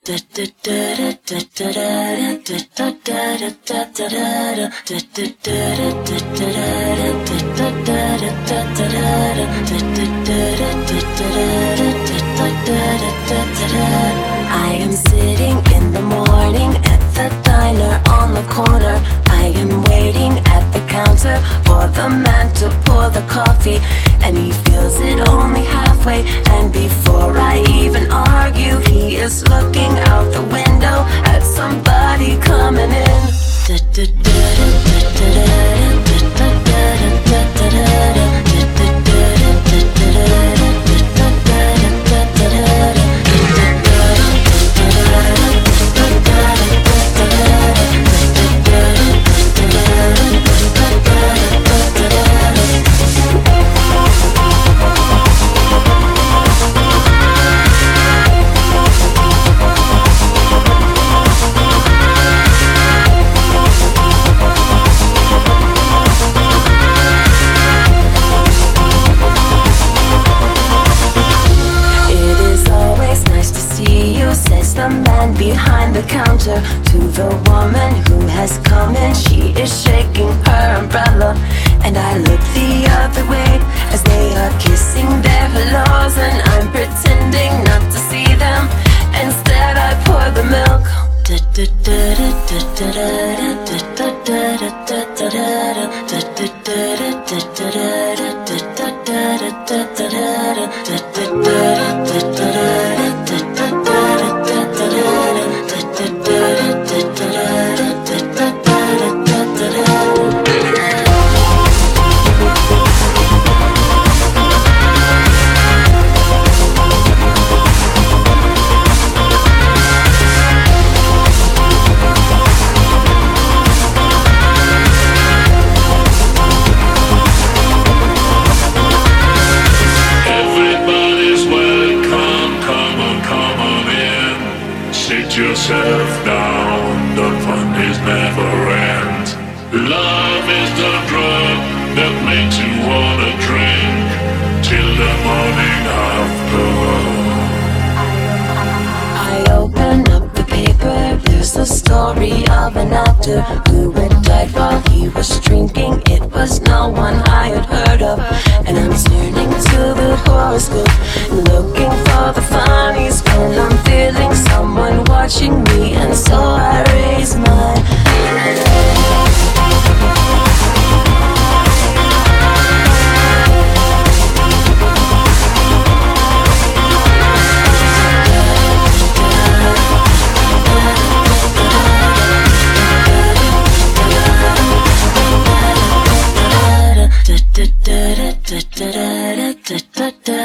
am sitting in the morning at the diner on the corner. I am waiting at the counter for the man to pour the coffee, and he fills it only halfway. And before I even argue, he is looking out the window at somebody coming in. Says the man behind the counter to the woman who has come in. She is shaking her umbrella, and I look the other way as they are kissing their hellos, and I'm pretending not to see them. Instead I pour the milk. Sit yourself down, the fun is never end. Love is the drug that makes you wanna drink till the morning after. I open up the paper, there's the story of an actor who had died while he was drinking. It was no one I had heard of, and I'm turning to the horoscope, looking for the funnies when I'm feeling someone watching me, and so I raise my da da da da da da da da.